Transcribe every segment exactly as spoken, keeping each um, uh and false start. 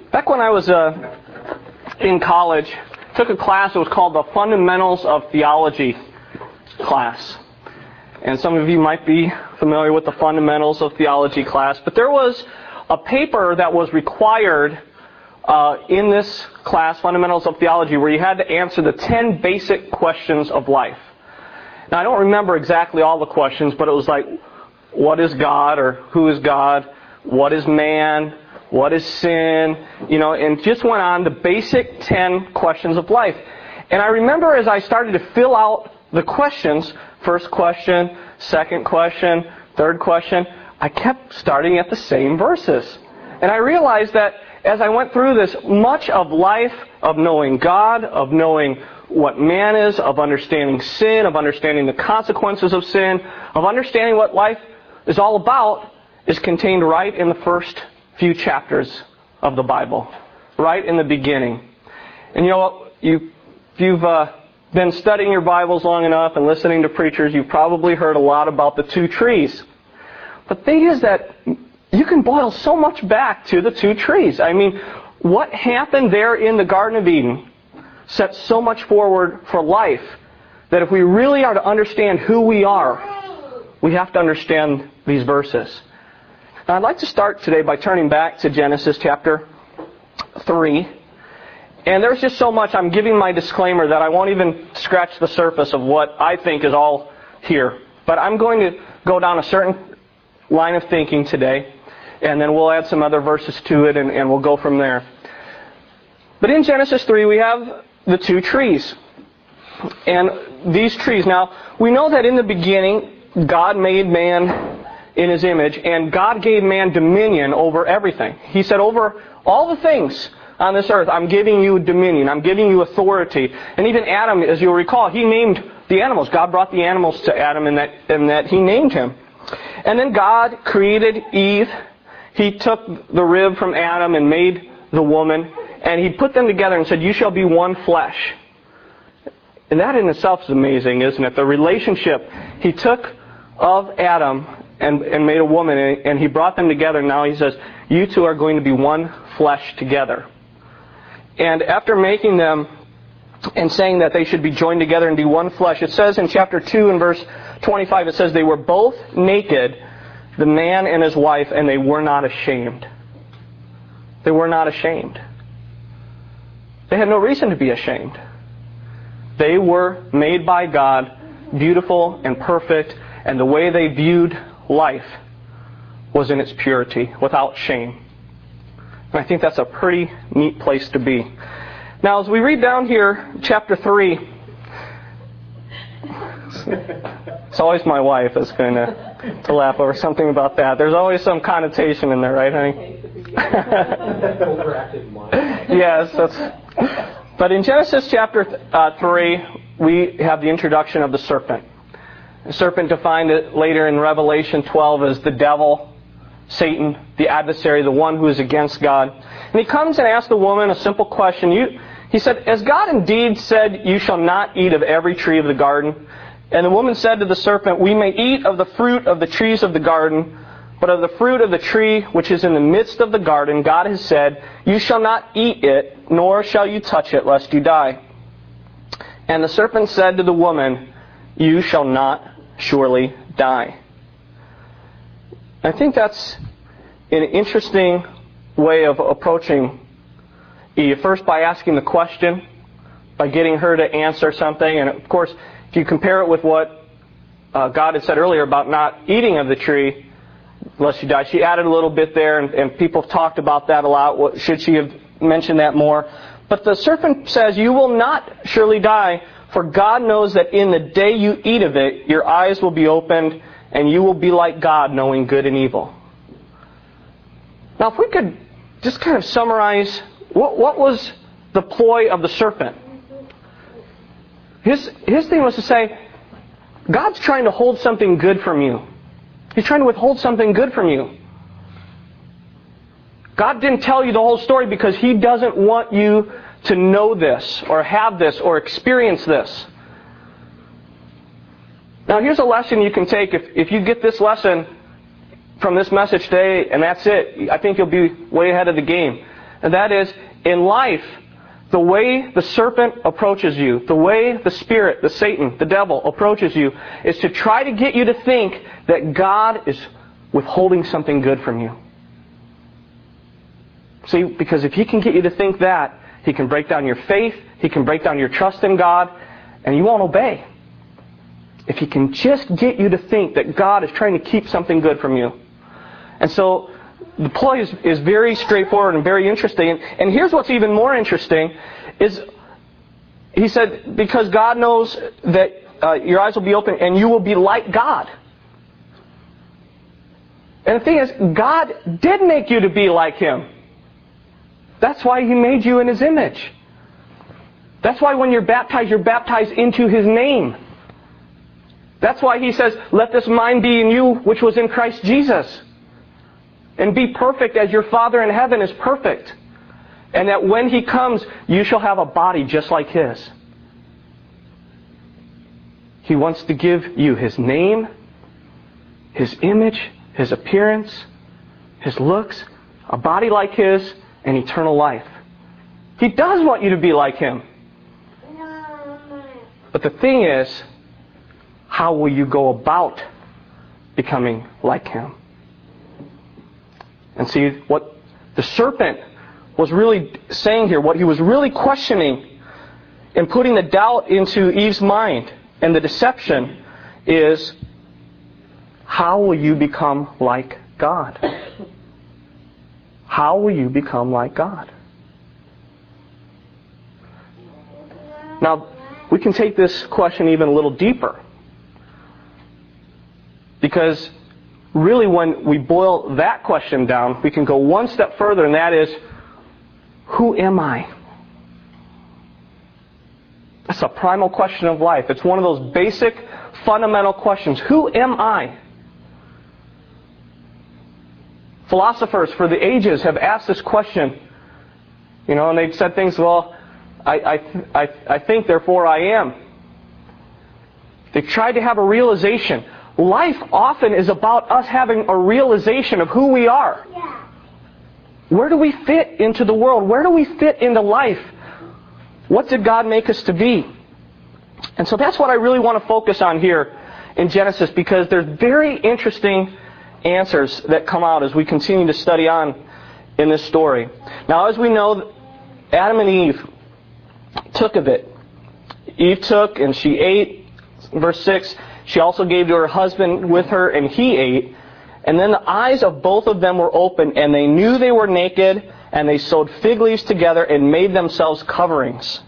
Back when I was uh, in college, I took a class that was called the Fundamentals of Theology class. And some of you might be familiar with the Fundamentals of Theology class. But there was a paper that was required uh, in this class, Fundamentals of Theology, where you had to answer the ten basic questions of life. Now, I don't remember exactly all the questions, but it was like, what is God, or who is God? What is man? What is sin? You know, and just went on the basic ten questions of life. And I remember as I started to fill out the questions, first question, second question, third question, I kept starting at the same verses. And I realized that as I went through this, much of life, of knowing God, of knowing what man is, of understanding sin, of understanding the consequences of sin, of understanding what life is all about, is contained right in the first few chapters of the Bible, right in the beginning. And you know what? You, if you've uh, been studying your Bibles long enough and listening to preachers, you've probably heard a lot about the two trees. But the thing is that you can boil so much back to the two trees. I mean, what happened there in the Garden of Eden sets so much forward for life that if we really are to understand who we are, we have to understand these verses. Now, I'd like to start today by turning back to Genesis chapter three. And there's just so much. I'm giving my disclaimer that I won't even scratch the surface of what I think is all here. But I'm going to go down a certain line of thinking today, and then we'll add some other verses to it, and, and we'll go from there. But in Genesis three, we have the two trees. And these trees, now, we know that in the beginning, God made man in His image, and God gave man dominion over everything. He said, over all the things on this earth, I'm giving you dominion, I'm giving you authority. And even Adam, as you'll recall, he named the animals. God brought the animals to Adam, and that, and that He named him. And then God created Eve. He took the rib from Adam and made the woman, and He put them together and said, you shall be one flesh. And that in itself is amazing, isn't it? The relationship He took of Adam and, and made a woman, and, and He brought them together, and now He says, you two are going to be one flesh together. And after making them and saying that they should be joined together and be one flesh, it says in chapter two and verse twenty-five, it says, they were both naked, the man and his wife, and they were not ashamed. They were not ashamed. They had no reason to be ashamed. They were made by God, beautiful and perfect, and the way they viewed life was in its purity, without shame. And I think that's a pretty neat place to be. Now, as we read down here, chapter three, it's always my wife that's going to, to laugh over something about that. There's always some connotation in there, right, honey? Yes, that's... But in Genesis chapter uh, three, we have the introduction of the serpent. The serpent defined it later in Revelation twelve as the devil, Satan, the adversary, the one who is against God. And he comes and asks the woman a simple question. You, he said, has God indeed said, you shall not eat of every tree of the garden? And the woman said to the serpent, we may eat of the fruit of the trees of the garden, but of the fruit of the tree which is in the midst of the garden, God has said, you shall not eat it, nor shall you touch it, lest you die. And the serpent said to the woman, you shall not surely die. I think that's an interesting way of approaching Eve. First, by asking the question, by getting her to answer something. And of course, if you compare it with what uh, God had said earlier about not eating of the tree, lest you die, she added a little bit there, and, and people have talked about that a lot. What, should she have mentioned that more? But the serpent says, you will not surely die, for God knows that in the day you eat of it, your eyes will be opened, and you will be like God, knowing good and evil. Now, if we could just kind of summarize, what, what was the ploy of the serpent? His, his thing was to say, God's trying to hold something good from you. He's trying to withhold something good from you. God didn't tell you the whole story because He doesn't want you to know this, or have this, or experience this. Now, here's a lesson you can take. If, if you get this lesson from this message today, and that's it, I think you'll be way ahead of the game. And that is, in life, the way the serpent approaches you, the way the spirit, the Satan, the devil approaches you, is to try to get you to think that God is withholding something good from you. See, because if he can get you to think that, he can break down your faith, he can break down your trust in God, and you won't obey. If he can just get you to think that God is trying to keep something good from you. And so, the ploy is, is very straightforward and very interesting. And, and here's what's even more interesting, is he said, because God knows that uh, your eyes will be open and you will be like God. And the thing is, God did make you to be like Him. That's why He made you in His image. That's why when you're baptized, you're baptized into His name. That's why He says, let this mind be in you, which was in Christ Jesus. And be perfect as your Father in heaven is perfect. And that when He comes, you shall have a body just like His. He wants to give you His name, His image, His appearance, His looks, a body like His, and eternal life. He does want you to be like Him. But the thing is, how will you go about becoming like Him? And see, what the serpent was really saying here, what he was really questioning and putting the doubt into Eve's mind and the deception is, how will you become like God? How will you become like God? Now, we can take this question even a little deeper. Because really, when we boil that question down, we can go one step further, and that is, who am I? That's a primal question of life. It's one of those basic, fundamental questions. Who am I? Philosophers for the ages have asked this question. You know, and they've said things, well, I, I, I, I think, therefore I am. They've tried to have a realization. Life often is about us having a realization of who we are. Yeah. Where do we fit into the world? Where do we fit into life? What did God make us to be? And so that's what I really want to focus on here in Genesis, because there's very interesting answers that come out as we continue to study on in this story. Now, as we know, Adam and Eve took of it. Eve took and she ate. Verse six, she also gave to her husband with her, and he ate. And then the eyes of both of them were opened, and they knew they were naked, and they sewed fig leaves together and made themselves coverings.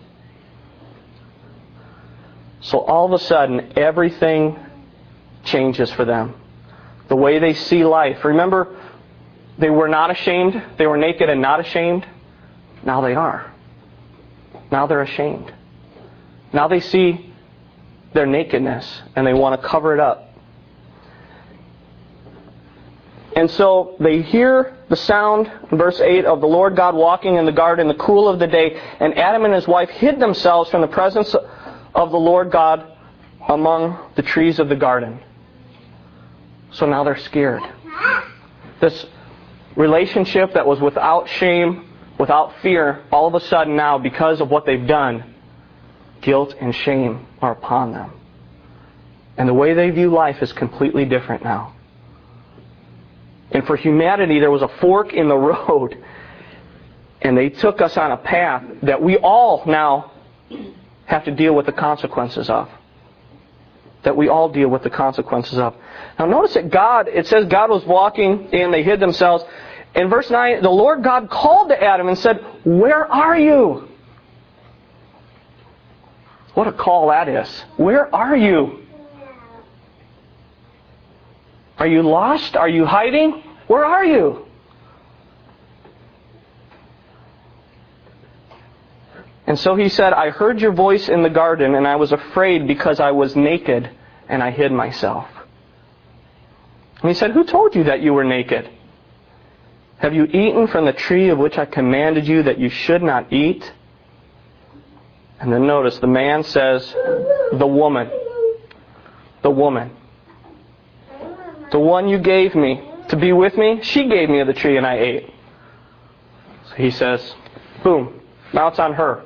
So all of a sudden, everything changes for them. The way they see life. Remember, they were not ashamed. They were naked and not ashamed. Now they are. Now they're ashamed. Now they see their nakedness, and they want to cover it up. And so they hear the sound, verse eight, of the Lord God walking in the garden in the cool of the day, and Adam and his wife hid themselves from the presence of the Lord God among the trees of the garden. So now they're scared. This relationship that was without shame, without fear, all of a sudden now, because of what they've done, guilt and shame are upon them. And the way they view life is completely different now. And for humanity, there was a fork in the road. And they took us on a path that we all now have to deal with the consequences of. That we all deal with the consequences of. Now notice that God, it says God was walking and they hid themselves. In verse nine, the Lord God called to Adam and said, "Where are you?" What a call that is. Where are you? Are you lost? Are you hiding? Where are you? And so he said, "I heard your voice in the garden, and I was afraid because I was naked, and I hid myself." And he said, "Who told you that you were naked? Have you eaten from the tree of which I commanded you that you should not eat?" And then notice, the man says, "The woman. The woman. The one you gave me to be with me, she gave me of the tree and I ate." So he says, boom, now it's on her.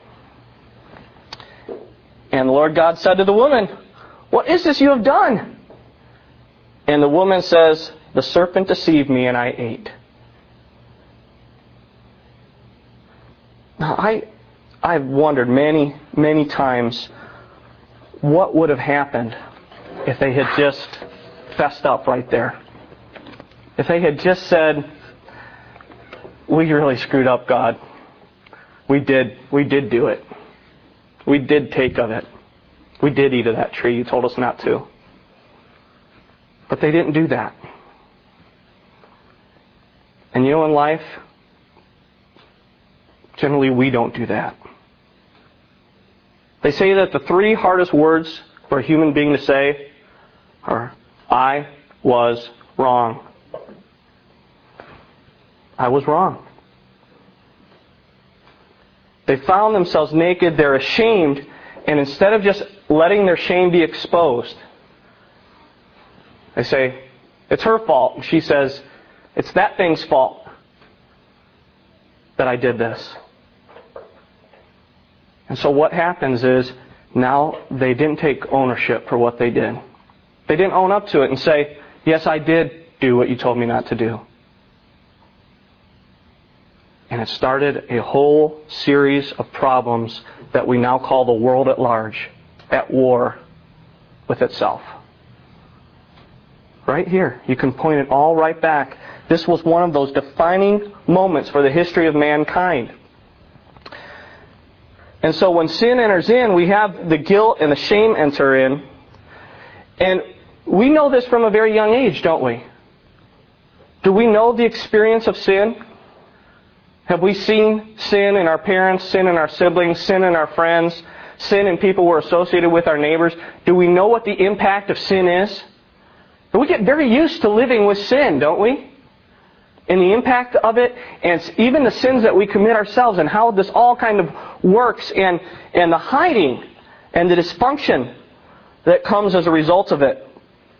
And the Lord God said to the woman, what is this you have done? And the woman says, the serpent deceived me and I ate. Now, I, I've wondered many, many times what would have happened if they had just fessed up right there. If they had just said, we really screwed up, God. We did, we did do it. We did take of it. We did eat of that tree. You told us not to. But they didn't do that. And you know, in life, generally we don't do that. They say that the three hardest words for a human being to say are, I was wrong. I was wrong. They found themselves naked, they're ashamed, and instead of just letting their shame be exposed, they say, it's her fault. And she says, it's that thing's fault that I did this. And so what happens is, now they didn't take ownership for what they did. They didn't own up to it and say, yes, I did do what you told me not to do. And it started a whole series of problems that we now call the world at large, at war with itself. Right here. You can point it all right back. This was one of those defining moments for the history of mankind. And so when sin enters in, we have the guilt and the shame enter in. And we know this from a very young age, don't we? Do we know the experience of sin? Have we seen sin in our parents, sin in our siblings, sin in our friends, sin in people we're associated with, our neighbors? Do we know what the impact of sin is? But we get very used to living with sin, don't we? And the impact of it, and even the sins that we commit ourselves, and how this all kind of works, and, and the hiding and the dysfunction that comes as a result of it.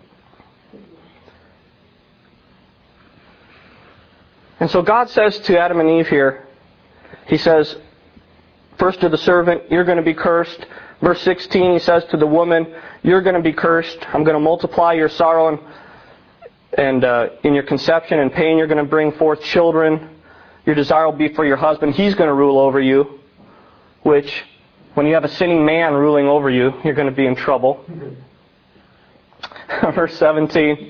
And so God says to Adam and Eve here, He says, first to the servant, you're going to be cursed. Verse sixteen, He says to the woman, you're going to be cursed. I'm going to multiply your sorrow and, and uh, in your conception and pain. You're going to bring forth children. Your desire will be for your husband. He's going to rule over you. Which, when you have a sinning man ruling over you, you're going to be in trouble. Verse seventeen.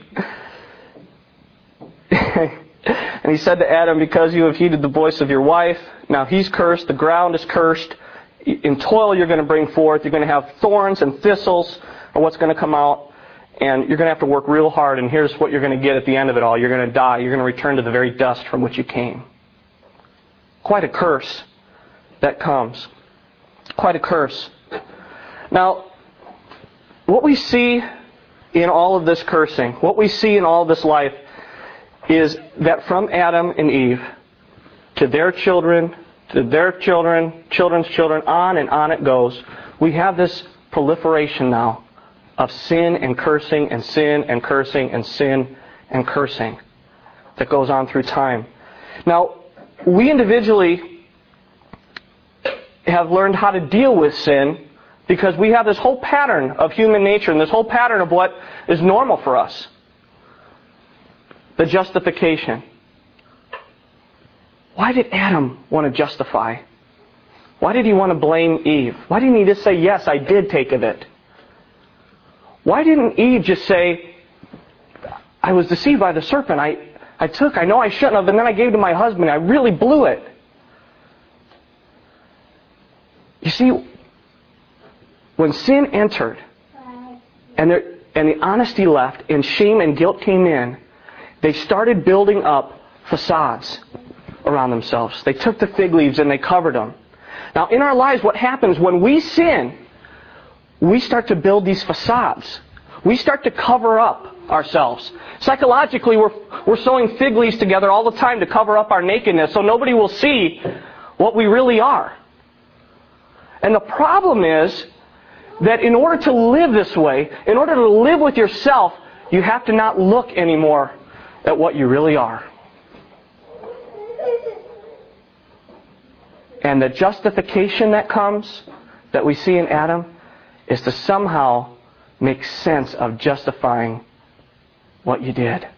And He said to Adam, because you have heeded the voice of your wife, now he's cursed, the ground is cursed. In toil you're going to bring forth. You're going to have thorns and thistles are what's going to come out. And you're going to have to work real hard. And here's what you're going to get at the end of it all. You're going to die. You're going to return to the very dust from which you came. Quite a curse that comes. Quite a curse. Now, what we see in all of this cursing, what we see in all of this life, is that from Adam and Eve to their children, to their children, children's children, on and on it goes. We have this proliferation now of sin and cursing and sin and cursing and sin and cursing that goes on through time. Now, we individually have learned how to deal with sin because we have this whole pattern of human nature and this whole pattern of what is normal for us. The justification. Why did Adam want to justify? Why did he want to blame Eve? Why didn't he just say, yes, I did take of it? Why didn't Eve just say, I was deceived by the serpent. I, I took, I know I shouldn't have, and then I gave to my husband. I really blew it. You see, when sin entered, and, there, and the honesty left, and shame and guilt came in, they started building up facades around themselves. They took the fig leaves and they covered them. Now, in our lives, what happens when we sin, we start to build these facades. We start to cover up ourselves. Psychologically, we're, we're sewing fig leaves together all the time to cover up our nakedness so nobody will see what we really are. And the problem is that in order to live this way, in order to live with yourself, you have to not look anymore at what you really are. And the justification that comes, that we see in Adam, is to somehow make sense of justifying what you did.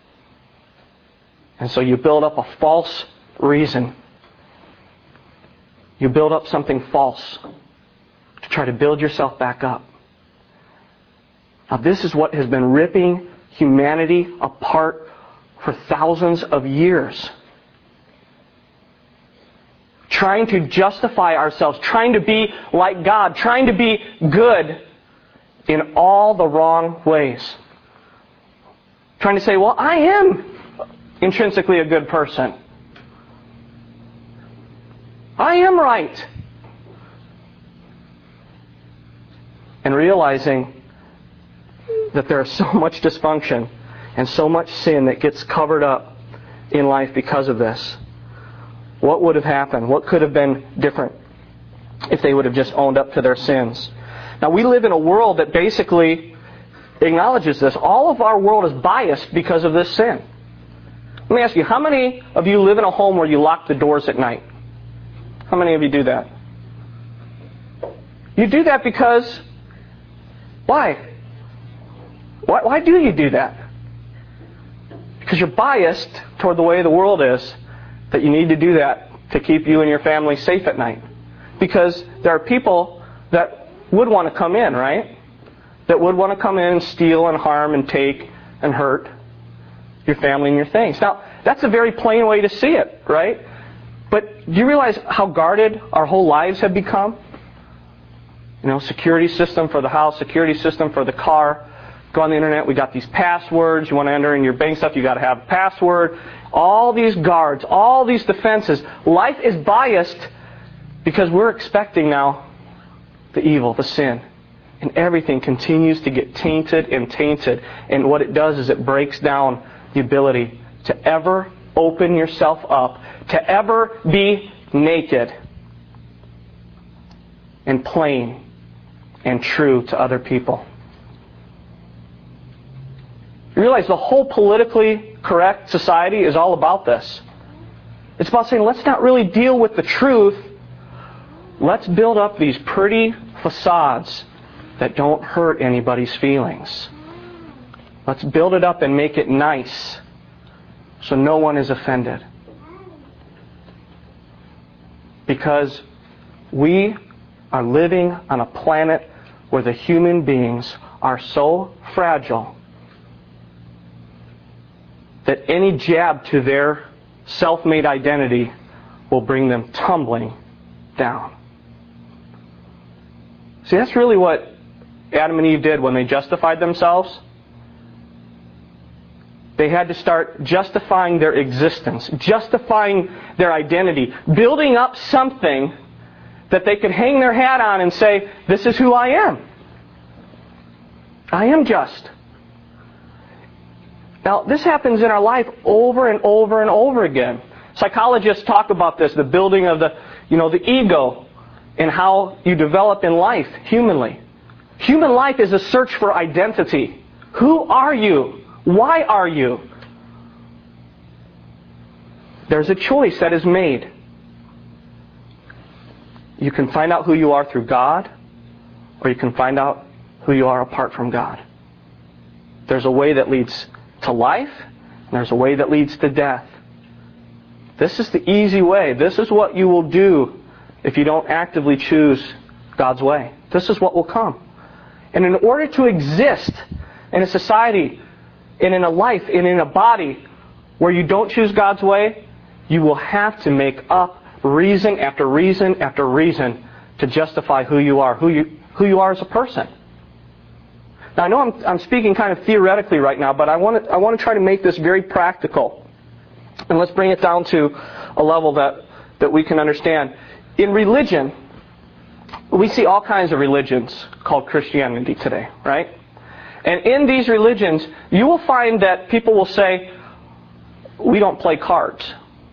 And so you build up a false reason. You build up something false to try to build yourself back up. Now this is what has been ripping humanity apart for thousands of years. Trying to justify ourselves, trying to be like God, trying to be good in all the wrong ways. Trying to say, well, I am intrinsically a good person. I am right. And realizing that there is so much dysfunction and so much sin that gets covered up in life because of this. What would have happened? What could have been different if they would have just owned up to their sins? Now, we live in a world that basically acknowledges this. All of our world is biased because of this sin. Let me ask you, how many of you live in a home where you lock the doors at night? How many of you do that? You do that because, why? Why, why do you do that? Because you're biased toward the way the world is, that you need to do that to keep you and your family safe at night. Because there are people that would want to come in, right? That would want to come in and steal and harm and take and hurt your family and your things. Now, that's a very plain way to see it, right? But do you realize how guarded our whole lives have become? You know, security system for the house, security system for the car. Go on the internet, we got these passwords. You want to enter in your bank stuff, you got to have a password. All these guards, all these defenses. Life is biased because we're expecting now the evil, the sin. And everything continues to get tainted and tainted. And what it does is it breaks down the ability to ever open yourself up, to ever be naked and plain and true to other people. You realize the whole politically correct society is all about this. It's about saying, let's not really deal with the truth. Let's build up these pretty facades that don't hurt anybody's feelings. Let's build it up and make it nice so no one is offended. Because we are living on a planet where the human beings are so fragile that any jab to their self-made identity will bring them tumbling down. See, that's really what Adam and Eve did when they justified themselves. They had to start justifying their existence, justifying their identity, building up something that they could hang their hat on and say, this is who I am. I am just. Now, this happens in our life over and over and over again. Psychologists talk about this, the building of the, you know, the ego and how you develop in life humanly. Human life is a search for identity. Who are you? Why are you? There's a choice that is made. You can find out who you are through God, or you can find out who you are apart from God. There's a way that leads to life, and there's a way that leads to death. This is the easy way. This is what you will do if you don't actively choose God's way. This is what will come. And in order to exist in a society, and in a life, and in a body where you don't choose God's way, you will have to make up reason after reason after reason to justify who you are, who you who you are as a person. Now, I know I'm, I'm speaking kind of theoretically right now, but I want to I want to try to make this very practical. And let's bring it down to a level that, that we can understand. In religion, we see all kinds of religions called Christianity today, right? And in these religions, you will find that people will say, we don't play cards.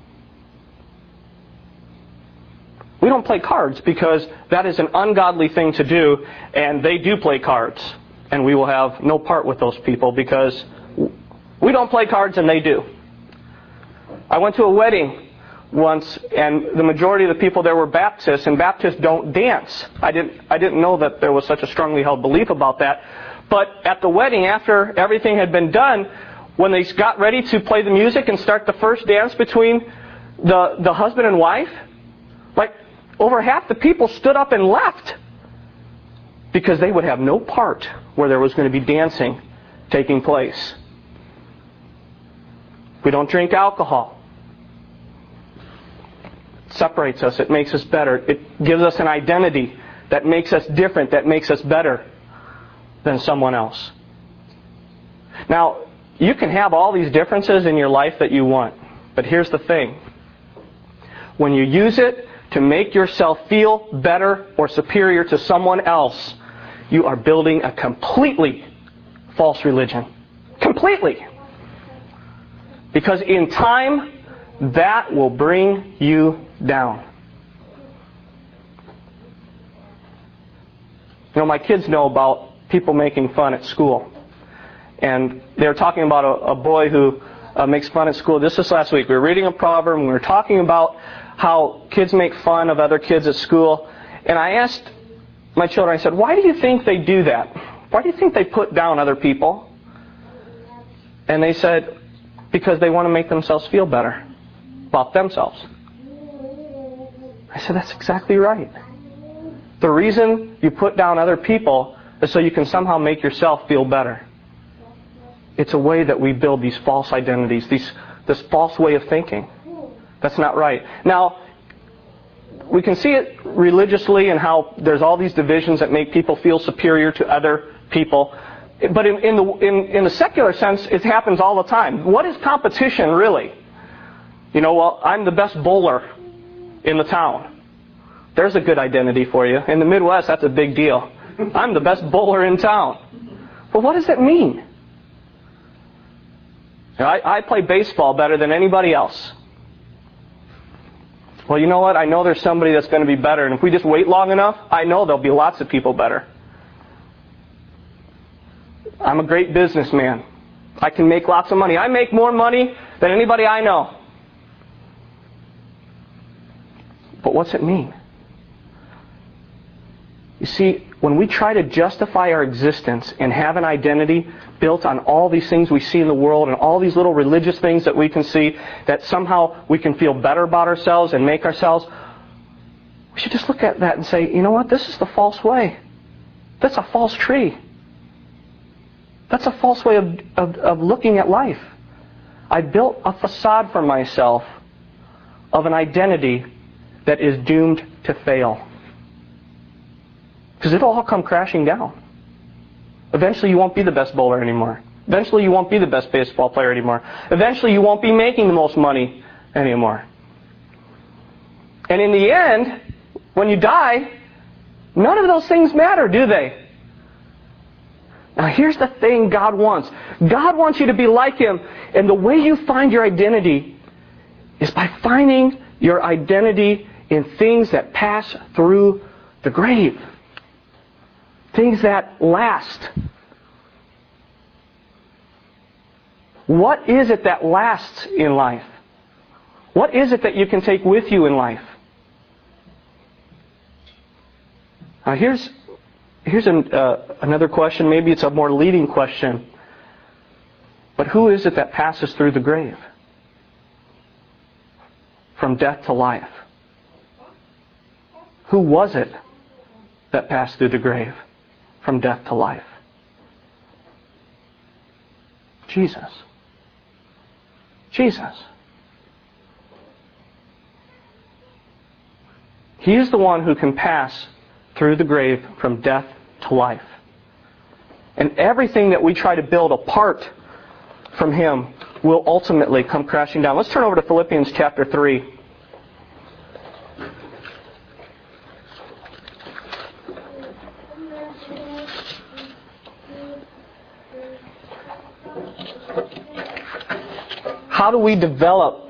We don't play cards because that is an ungodly thing to do, and they do play cards. And we will have no part with those people because we don't play cards and they do. I went to a wedding once, and the majority of the people there were Baptists, and Baptists don't dance. I didn't, I didn't know that there was such a strongly held belief about that. But at the wedding, after everything had been done, when they got ready to play the music and start the first dance between the, the husband and wife, like over half the people stood up and left because they would have no part where there was going to be dancing taking place. We don't drink alcohol. It separates us. It makes us better. It gives us an identity that makes us different, that makes us better than someone else. Now, you can have all these differences in your life that you want. But here's the thing. When you use it to make yourself feel better or superior to someone else, you are building a completely false religion. Completely. Because in time, that will bring you down. You know, my kids know about people making fun at school. And they were talking about a, a boy who uh, makes fun at school. This was last week. We were reading a proverb and we were talking about how kids make fun of other kids at school. And I asked my children, I said, why do you think they do that? Why do you think they put down other people? And they said, because they want to make themselves feel better about themselves. I said, that's exactly right. The reason you put down other people is so you can somehow make yourself feel better. It's a way that we build these false identities, these, this false way of thinking. That's not right. Now, we can see it religiously and how there's all these divisions that make people feel superior to other people. But in, in, the, in, in the secular sense, it happens all the time. What is competition really? You know, well, I'm the best bowler in the town. There's a good identity for you. In the Midwest, that's a big deal. I'm the best bowler in town. Well, what does it mean? I, I play baseball better than anybody else. Well, you know what? I know there's somebody that's going to be better. And if we just wait long enough, I know there'll be lots of people better. I'm a great businessman. I can make lots of money. I make more money than anybody I know. But what's it mean? You see, when we try to justify our existence and have an identity built on all these things we see in the world and all these little religious things that we can see, that somehow we can feel better about ourselves and make ourselves, we should just look at that and say, you know what, this is the false way. That's a false tree. That's a false way of, of, of looking at life. I built a facade for myself of an identity that is doomed to fail. Because it'll all come crashing down. Eventually you won't be the best bowler anymore. Eventually you won't be the best baseball player anymore. Eventually you won't be making the most money anymore. And in the end, when you die, none of those things matter, do they? Now here's the thing God wants. God wants you to be like Him. And the way you find your identity is by finding your identity in things that pass through the grave. Things that last. What is it that lasts in life? What is it that you can take with you in life? Now here's here's an, uh, another question. Maybe it's a more leading question. But who is it that passes through the grave? From death to life. Who was it that passed through the grave? From death to life. Jesus. Jesus. He is the one who can pass through the grave from death to life. And everything that we try to build apart from Him will ultimately come crashing down. Let's turn over to Philippians chapter three. How do we develop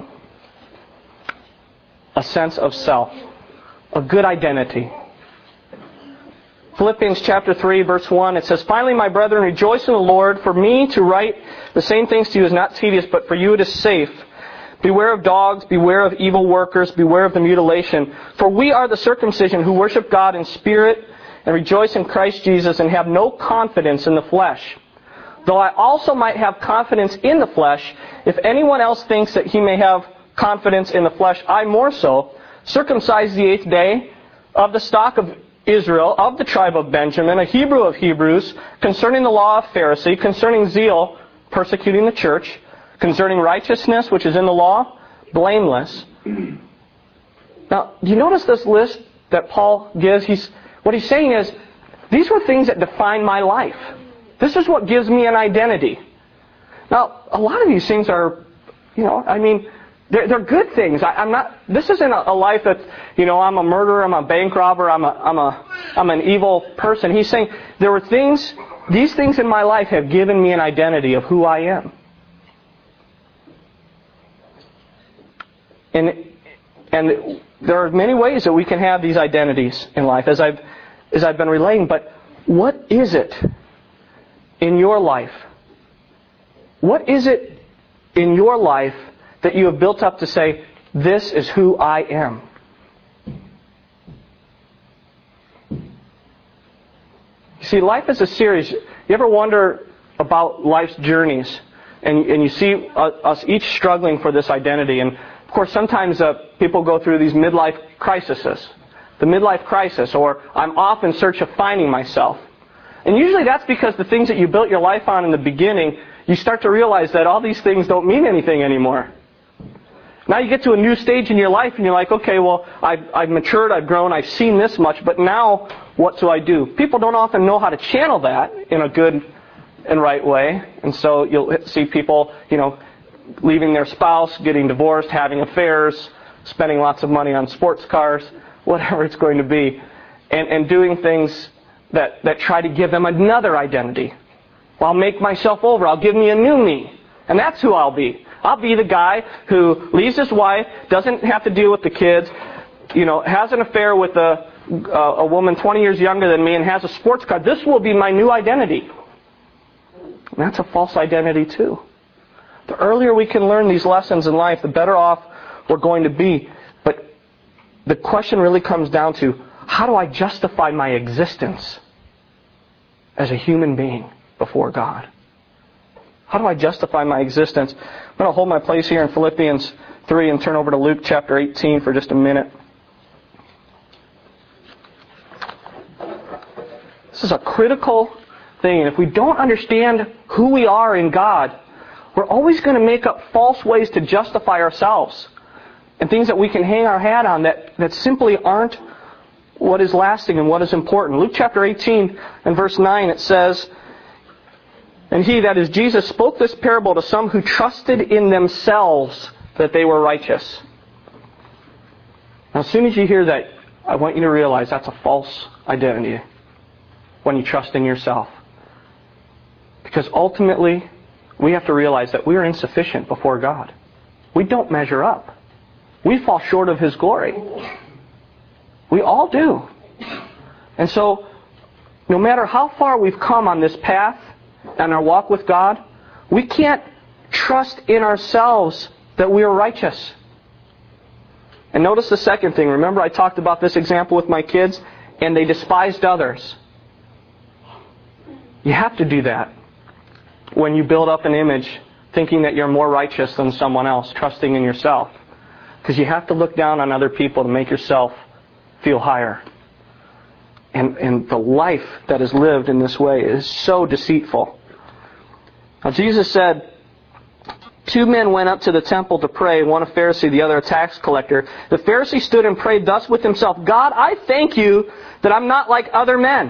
a sense of self? A good identity. Philippians chapter three, verse one, it says, "Finally, my brethren, rejoice in the Lord. For me to write the same things to you is not tedious, but for you it is safe. Beware of dogs, beware of evil workers, beware of the mutilation. For we are the circumcision who worship God in spirit and rejoice in Christ Jesus and have no confidence in the flesh. Though I also might have confidence in the flesh, if anyone else thinks that he may have confidence in the flesh, I more so, circumcised the eighth day, of the stock of Israel, of the tribe of Benjamin, a Hebrew of Hebrews, concerning the law of Pharisee, concerning zeal, persecuting the church, concerning righteousness, which is in the law, blameless. Now, do you notice this list that Paul gives? He's, what he's saying is, these were things that define my life. This is what gives me an identity. Now, a lot of these things are, you know, I mean, they're, they're good things. I, I'm not. This isn't a, a life that, you know, I'm a murderer, I'm a bank robber, I'm a, I'm a, I'm an evil person. He's saying there were things. These things in my life have given me an identity of who I am. And and there are many ways that we can have these identities in life, as I've as I've been relating. But what is it in your life? What is it in your life that you have built up to say, this is who I am? You see, life is a series. You ever wonder about life's journeys? And, and you see uh, us each struggling for this identity. And of course, sometimes uh, people go through these midlife crises. The midlife crisis, or I'm off in search of finding myself. And usually that's because the things that you built your life on in the beginning, you start to realize that all these things don't mean anything anymore. Now you get to a new stage in your life and you're like, okay, well, I've, I've matured, I've grown, I've seen this much, but now what do I do? People don't often know how to channel that in a good and right way. And so you'll see people, you know, leaving their spouse, getting divorced, having affairs, spending lots of money on sports cars, whatever it's going to be, and, and doing things that, that try to give them another identity. Well, I'll make myself over. I'll give me a new me. And that's who I'll be. I'll be the guy who leaves his wife, doesn't have to deal with the kids, you know, has an affair with a, a, a woman twenty years younger than me and has a sports car. This will be my new identity. And that's a false identity too. The earlier we can learn these lessons in life, the better off we're going to be. But the question really comes down to, how do I justify my existence as a human being before God? How do I justify my existence? I'm going to hold my place here in Philippians three and turn over to Luke chapter eighteen for just a minute. This is a critical thing. And if we don't understand who we are in God, we're always going to make up false ways to justify ourselves. And things that we can hang our hat on that, that simply aren't what is lasting and what is important. Luke chapter eighteen and verse nine, it says, "And he," that is Jesus, "spoke this parable to some who trusted in themselves that they were righteous." Now, as soon as you hear that, I want you to realize that's a false identity when you trust in yourself. Because ultimately, we have to realize that we are insufficient before God. We don't measure up. We fall short of His glory. We all do. And so, no matter how far we've come on this path and our walk with God, we can't trust in ourselves that we are righteous. And notice the second thing. Remember I talked about this example with my kids, and they despised others. You have to do that when you build up an image thinking that you're more righteous than someone else, trusting in yourself. Because you have to look down on other people to make yourself feel higher. And, and the life that is lived in this way is so deceitful. Now Jesus said, two men went up to the temple to pray, one a Pharisee, the other a tax collector. The Pharisee stood and prayed thus with himself, "God, I thank you that I'm not like other men."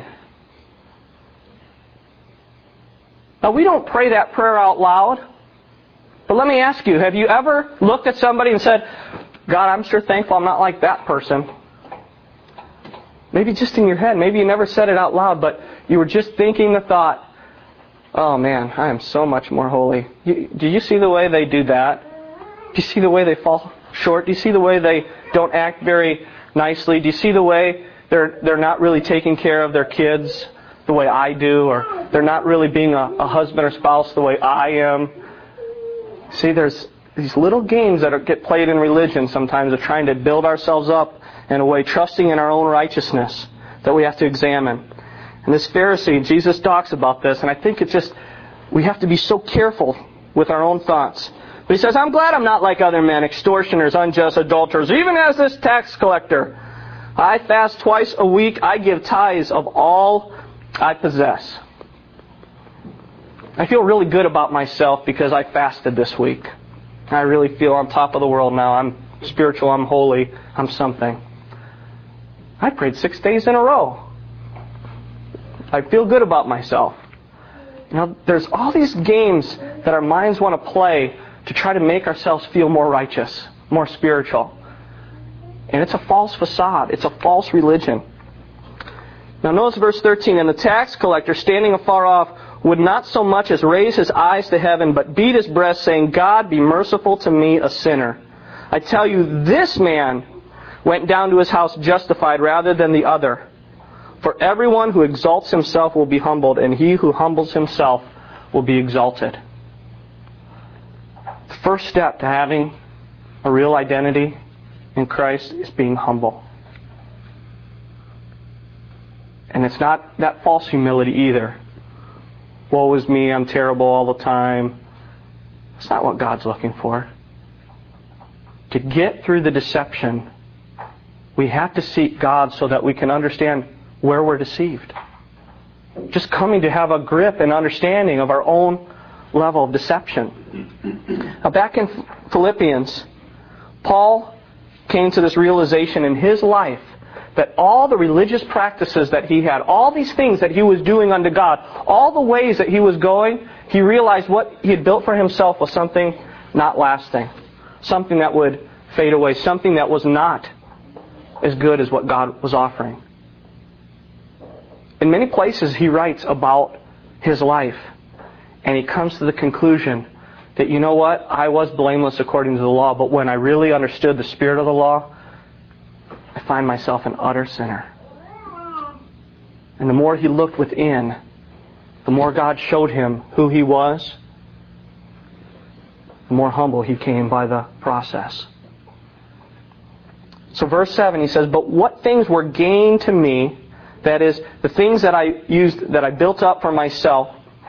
Now we don't pray that prayer out loud. But let me ask you, have you ever looked at somebody and said, "God, I'm sure thankful I'm not like that person"? Maybe just in your head. Maybe you never said it out loud, but you were just thinking the thought, "Oh man, I am so much more holy." You, do you see the way they do that? Do you see the way they fall short? Do you see the way they don't act very nicely? Do you see the way they're they're not really taking care of their kids the way I do, or they're not really being a, a husband or spouse the way I am? See, there's these little games that are, get played in religion sometimes of trying to build ourselves up in a way, trusting in our own righteousness, that we have to examine. And this Pharisee, Jesus talks about this, and I think it's just, we have to be so careful with our own thoughts. But he says, I'm glad I'm not like other men, extortioners, unjust, adulterers, even as this tax collector. I fast twice a week. I give tithes of all I possess. I feel really good about myself because I fasted this week. I really feel on top of the world now. I'm spiritual, I'm holy, I'm something. I prayed six days in a row. I feel good about myself. You know, there's all these games that our minds want to play to try to make ourselves feel more righteous, more spiritual. And it's a false facade. It's a false religion. Now notice verse thirteen. And the tax collector, standing afar off, would not so much as raise his eyes to heaven, but beat his breast, saying, God, be merciful to me, a sinner. I tell you, this man went down to his house justified rather than the other. For everyone who exalts himself will be humbled, and he who humbles himself will be exalted. The first step to having a real identity in Christ is being humble. And it's not that false humility either. Woe is me, I'm terrible all the time. That's not what God's looking for. To get through the deception, we have to seek God so that we can understand where we're deceived. Just coming to have a grip and understanding of our own level of deception. Now back in Philippians, Paul came to this realization in his life that all the religious practices that he had, all these things that he was doing unto God, all the ways that he was going, he realized what he had built for himself was something not lasting. Something that would fade away. Something that was not as good as what God was offering. In many places he writes about his life, and he comes to the conclusion that, you know what, I was blameless according to the law, but when I really understood the spirit of the law, I find myself an utter sinner. And the more he looked within, the more God showed him who he was, the more humble he came by the process. So verse seven, he says, but what things were gained to me, that is, the things that I used, that I built up for myself,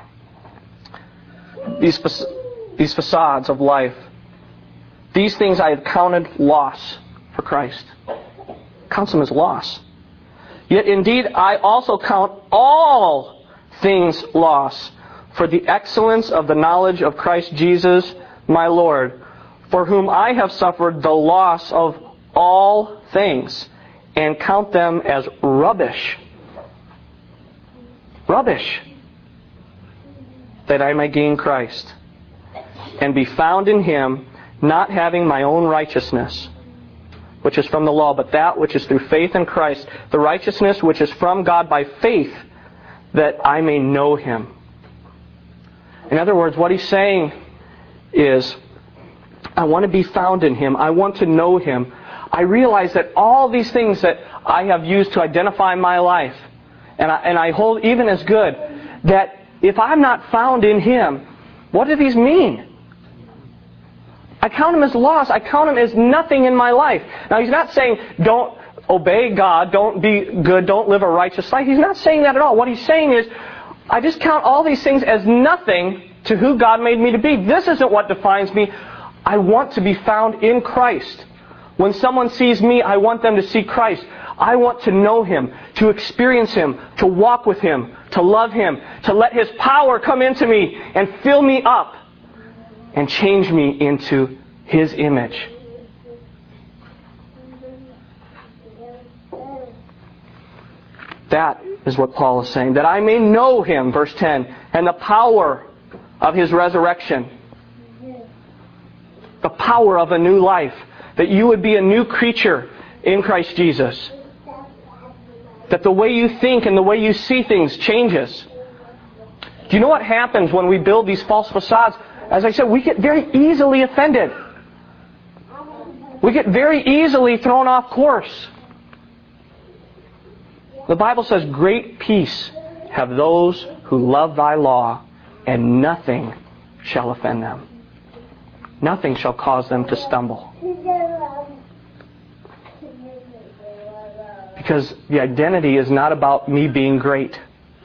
these, these facades of life, these things I have counted loss for Christ. Counts them as loss. Yet indeed I also count all things loss for the excellence of the knowledge of Christ Jesus my Lord, for whom I have suffered the loss of all things, and count them as rubbish. Rubbish. That I may gain Christ, and be found in Him, not having my own righteousness, which is from the law, but that which is through faith in Christ, the righteousness which is from God by faith, that I may know Him. In other words, what he's saying is, I want to be found in Him. I want to know Him. I realize that all these things that I have used to identify my life, and I, and I hold even as good, that if I'm not found in Him, what do these mean? I count them as loss. I count them as nothing in my life. Now, he's not saying don't obey God, don't be good, don't live a righteous life. He's not saying that at all. What he's saying is, I just count all these things as nothing to who God made me to be. This isn't what defines me. I want to be found in Christ. When someone sees me, I want them to see Christ. I want to know Him, to experience Him, to walk with Him, to love Him, to let His power come into me and fill me up and change me into His image. That is what Paul is saying. That I may know Him, verse ten, and the power of His resurrection. The power of a new life. That you would be a new creature in Christ Jesus. That the way you think and the way you see things changes. Do you know what happens when we build these false facades? As I said, we get very easily offended. We get very easily thrown off course. The Bible says, great peace have those who love Thy law, and nothing shall offend them. nothing shall cause them to stumble. Because the identity is not about me being great.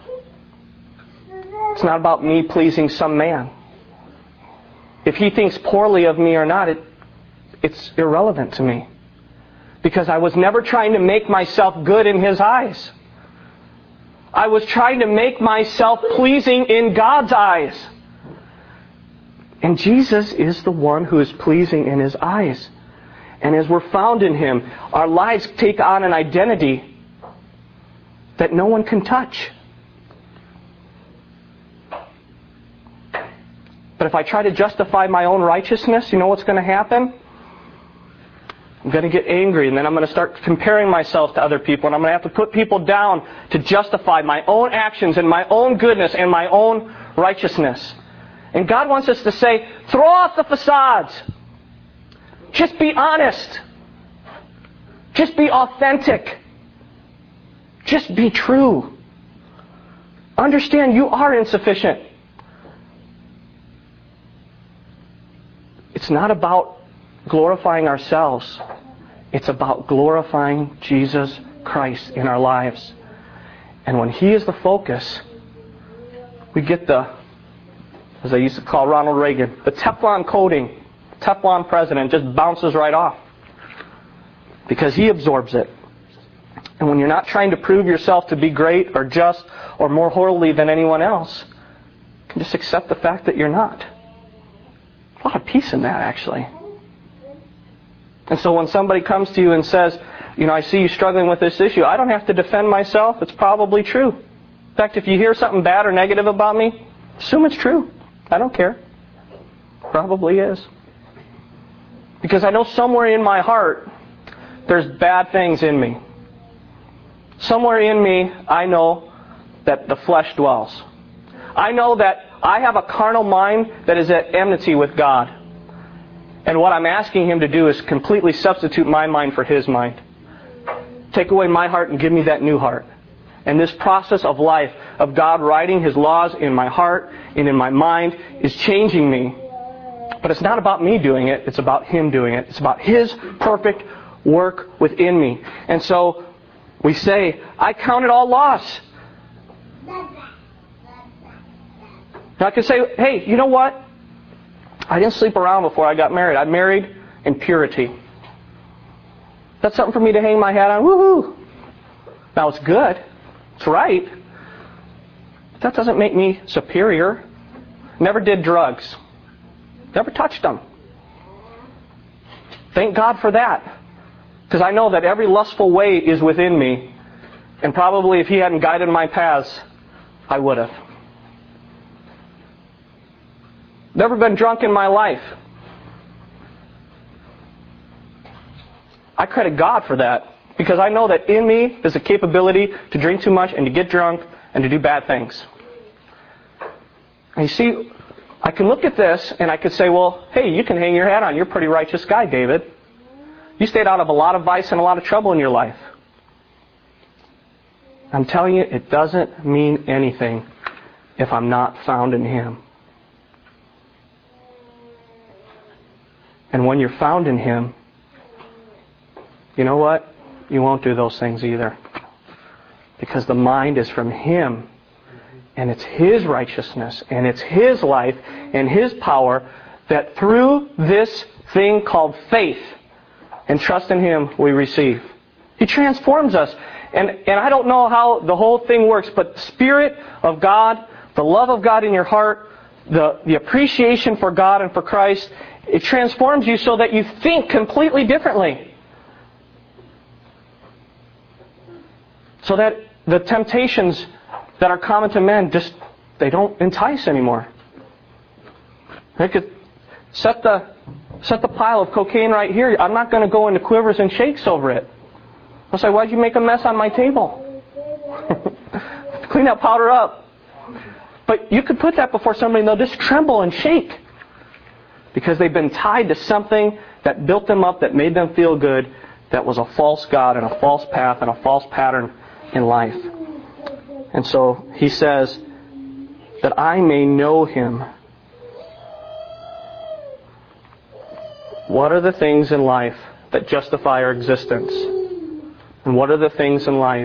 It's not about me pleasing some man. If he thinks poorly of me or not, it, it's irrelevant to me. Because I was never trying to make myself good in his eyes. I was trying to make myself pleasing in God's eyes. And Jesus is the one who is pleasing in his eyes. And as we're found in him, our lives take on an identity that no one can touch. But if I try to justify my own righteousness, you know what's going to happen? I'm going to get angry, and then I'm going to start comparing myself to other people, and I'm going to have to put people down to justify my own actions and my own goodness and my own righteousness. And God wants us to say, throw off the facades. Just be honest. Just be authentic. Just be true. Understand you are insufficient. It's not about glorifying ourselves. It's about glorifying Jesus Christ in our lives. And when He is the focus, we get the, as I used to call Ronald Reagan, the Teflon coating. Teflon president just bounces right off. Because He absorbs it. And when you're not trying to prove yourself to be great or just or more holy than anyone else, you can just accept the fact that you're not. A lot of peace in that, actually. And so when somebody comes to you and says, you know, I see you struggling with this issue, I don't have to defend myself. It's probably true. In fact, if you hear something bad or negative about me, assume it's true. I don't care. Probably is. Because I know somewhere in my heart, there's bad things in me. Somewhere in me, I know that the flesh dwells. I know that I have a carnal mind that is at enmity with God. And what I'm asking Him to do is completely substitute my mind for His mind. Take away my heart and give me that new heart. And this process of life, of God writing His laws in my heart and in my mind, is changing me. But it's not about me doing it, it's about Him doing it. It's about His perfect work within me. And so we say, I count it all loss. Now I can say, hey, you know what? I didn't sleep around before I got married. I married in purity. That's something for me to hang my hat on. Woohoo! Now it's good. It's right. But that doesn't make me superior. Never did drugs. Never touched them. Thank God for that. Because I know that every lustful way is within me. And probably if He hadn't guided my paths, I would have. Never been drunk in my life. I credit God for that. Because I know that in me there's a capability to drink too much and to get drunk and to do bad things. And you see, I can look at this and I could say, well, hey, you can hang your hat on. You're a pretty righteous guy, David. You stayed out of a lot of vice and a lot of trouble in your life. I'm telling you, it doesn't mean anything if I'm not found in Him. And when you're found in Him, you know what? You won't do those things either. Because the mind is from Him. And it's His righteousness. And it's His life and His power that through this thing called faith and trust in Him we receive. He transforms us. And, and I don't know how the whole thing works, but the Spirit of God, the love of God in your heart, the, the appreciation for God and for Christ, it transforms you so that you think completely differently. So that the temptations that are common to men, just they don't entice anymore. They could set the set the pile of cocaine right here. I'm not going to go into quivers and shakes over it. I'll say, why'd you make a mess on my table? Clean that powder up. But you could put that before somebody and they'll just tremble and shake. Because they've been tied to something that built them up, that made them feel good, that was a false God and a false path and a false pattern in life. And so He says, that I may know Him. What are the things in life that justify our existence? And what are the things in life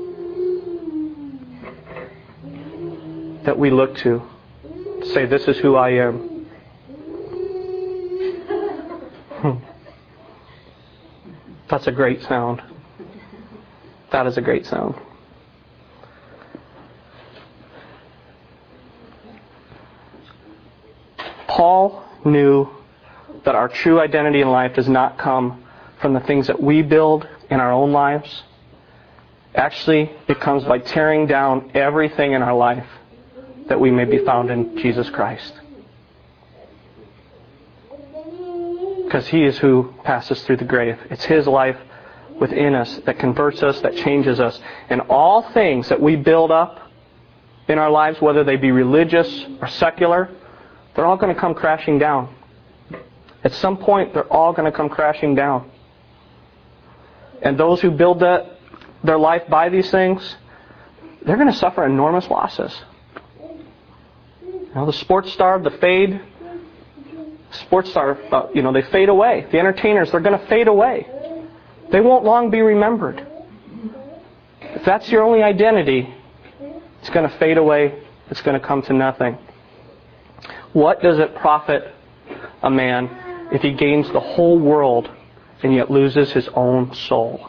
that we look to to say, this is who I am? Hmm. That's a great sound. That is a great sound. Paul knew that our true identity in life does not come from the things that we build in our own lives. Actually, it comes by tearing down everything in our life that we may be found in Jesus Christ. Because He is who passes through the grave. It's His life within us that converts us, that changes us. And all things that we build up in our lives, whether they be religious or secular, they're all going to come crashing down. At some point, they're all going to come crashing down. And those who build that, their life by these things, they're going to suffer enormous losses. You know, the sports star, the fade, sports star, uh, you know, they fade away. The entertainers, they're going to fade away. They won't long be remembered. If that's your only identity, it's going to fade away. It's going to come to nothing. What does it profit a man if he gains the whole world and yet loses his own soul?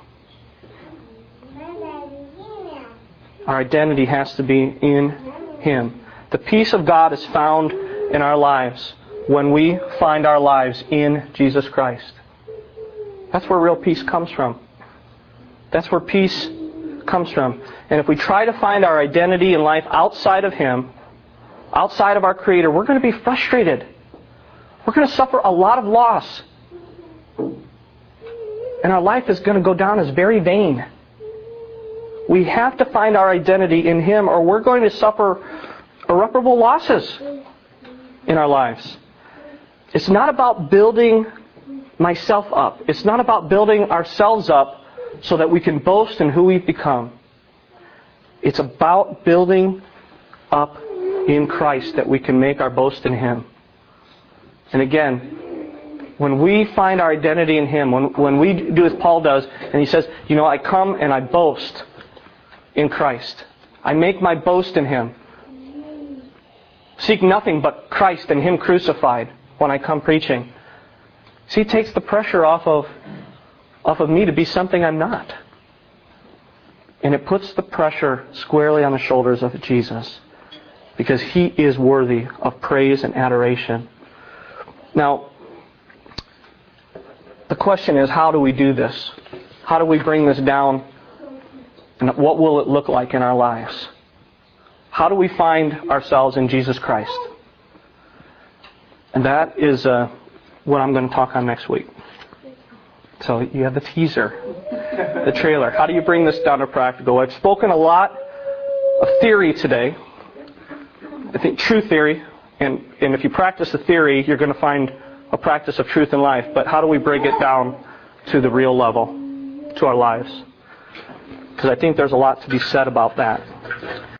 Our identity has to be in Him. The peace of God is found in our lives when we find our lives in Jesus Christ. That's where real peace comes from. That's where peace comes from. And if we try to find our identity in life outside of Him, outside of our Creator, we're going to be frustrated. We're going to suffer a lot of loss. And our life is going to go down as very vain. We have to find our identity in Him, or we're going to suffer irreparable losses in our lives. It's not about building myself up. It's not about building ourselves up so that we can boast in who we've become. It's about building up in Christ that we can make our boast in Him. And again, when we find our identity in Him, when, when we do as Paul does, and he says, you know, I come and I boast in Christ. I make my boast in Him. Seek nothing but Christ and Him crucified when I come preaching. See, it takes the pressure off of, off of me to be something I'm not. And it puts the pressure squarely on the shoulders of Jesus. Because He is worthy of praise and adoration. Now, the question is, how do we do this? How do we bring this down? And what will it look like in our lives? How do we find ourselves in Jesus Christ? And that is uh, what I'm going to talk on next week. So you have the teaser, the trailer. How do you bring this down to practical? I've spoken a lot of theory today. I think true theory. And, and if you practice the theory, you're going to find a practice of truth in life. But how do we bring it down to the real level, to our lives? Because I think there's a lot to be said about that.